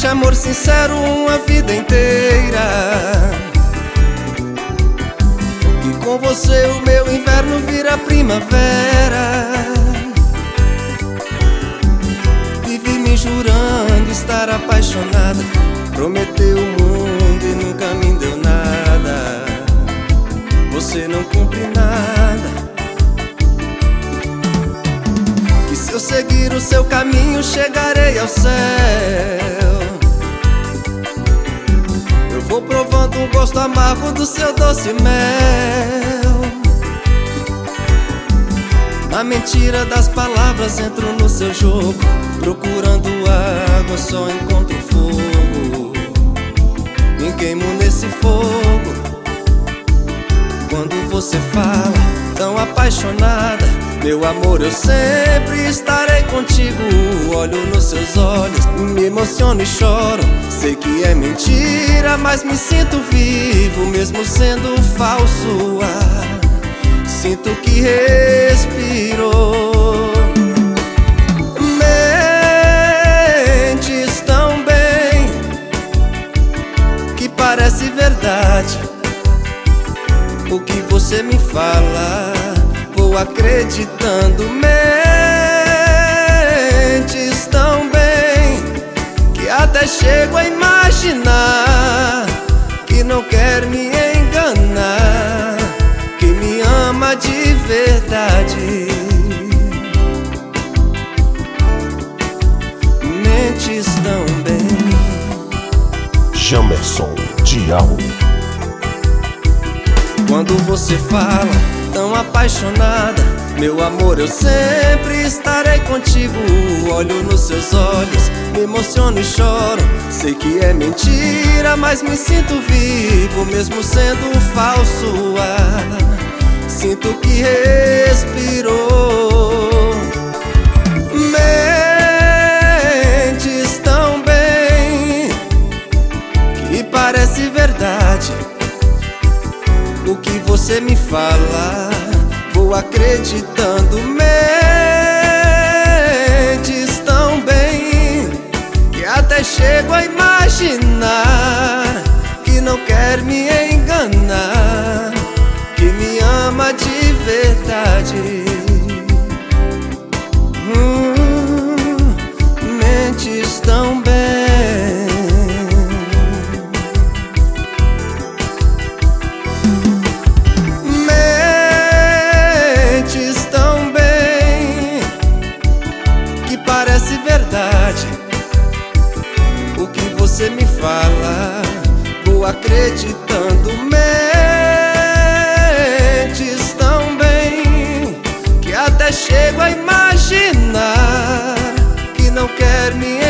promete amor sincero uma vida inteira. E com você o meu inverno vira primavera. Vive me jurando estar apaixonada, prometeu o mundo e nunca me deu nada. Você não cumpre nada. Que se eu seguir o seu caminho chegarei ao céu. Eu vou provando o gosto amargo do seu doce mel. Na mentira das palavras entro no seu jogo, procurando água só encontro fogo. Me queimo nesse fogo. Quando você fala tão apaixonada, meu amor, eu sempre estarei contigo. Olho nos seus olhos, me emociono e choro. Sei que é mentira, mas me sinto vivo, mesmo sendo falso ar. Sinto que respirou. Mentes tão bem que parece verdade. O que você me fala, vou acreditando. Mentes tão bem que até chego a imaginar que não quer me enganar, que me ama de verdade. Mentes tão bem. Jamerson Dial. Quando você fala tão apaixonada, meu amor, eu sempre estarei contigo. Olho nos seus olhos, me emociono e choro. Sei que é mentira, mas me sinto vivo, mesmo sendo falso ar. Sinto que respirou. Mentes tão bem que parece verdade. O que você me fala, vou acreditando. Mentes tão bem que até chego a imaginar que não quer me enganar, que me ama de verdade. Mentes tão bem. Parece verdade. O que você me fala, vou acreditando. Mentes tão bem que até chego a imaginar que não quer me